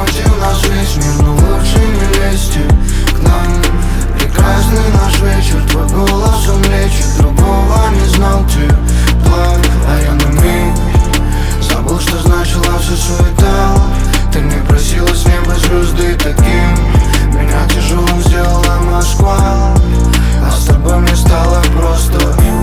против нас весь мир, но лучше не лезьте к нам. Прекрасный наш вечер, твой голос он лечит, другого не знал ты план. А я на миг забыл, что значила вся суета. Ты не просила с неба звезды таким, меня тяжелым сделала Москва, а с тобой мне стало просто.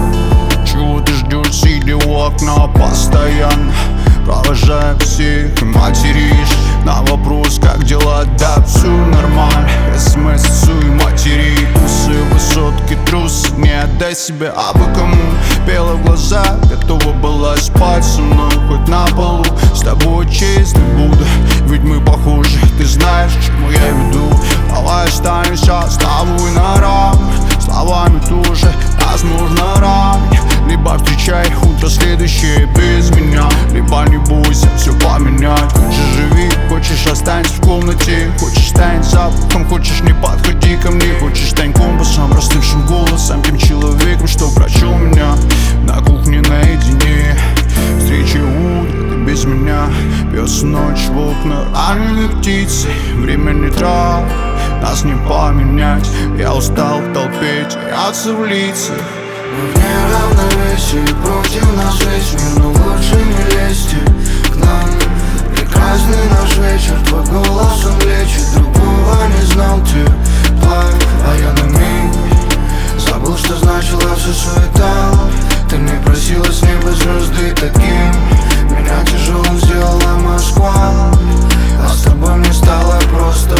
Чего ты ждешь, сидя у окна постоянно, провожая всех и материшь на вопрос, как дела, да все нормально. СМС и матери, усы, высотки, трусы, не отдай себя, а бы кому. Пела в глаза, готова была спать со мной хоть на полу. С тобой честно буду, ведь мы похожи, ты знаешь, к чему я веду. Давай останемся с тобой на равных, словами тоже нас нужно равнять. Либо встречай утро следующее без меня, либо не бойся все поменять. Хочешь живи, хочешь останься в комнате, хочешь стань запахом, хочешь не подходи ко мне, хочешь стань компасом, простывшим голосом, тем человеком, что прочел меня на кухне наедине. Встреча утро, ты без меня, пес ночь в окна, раненые птицы, время не трав, нас не поменять. Я устал в толпе теряться в лицах. Мы в неравновесии, против нас весь мир, но лучше не лезьте к нам. Прекрасный наш вечер, твой голос он лечит, другого не знал ты план. А я на миг забыл, что значила вся суета. Ты не просила с неба звезды таким, меня тяжелым сделала Москва, а с тобой мне стало просто.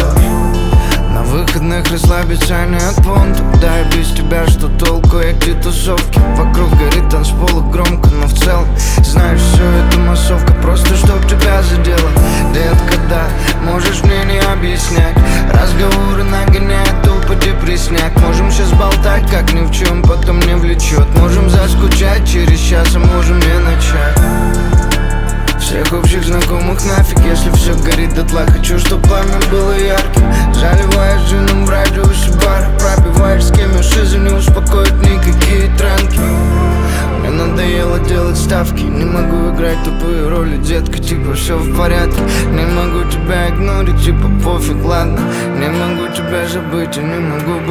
На выходных расслабиться не от понта, да и без тебя что толку, эти тусовки. Вокруг горит танцпол громко, но в целом знаешь, все это массовка, просто чтоб тебя задело. Детка, да, можешь мне не объяснять, разговоры нагоняют тупо депрессняк. Можем сейчас болтать, как ни в чем, потом не влечет. Можем заскучать через час, а можем не начать. Всех общих знакомых нафиг, если все горит дотла. Хочу, чтоб пламя было ярким. Заливаешь джином в радиусе бара, пробиваешь с кем шизы, не успокоит никакие тренки. Мне надоело делать ставки, не могу играть тупые роли, детка, типа все в порядке. Не могу тебя игнорить, типа пофиг, ладно. Не могу тебя забыть, и не могу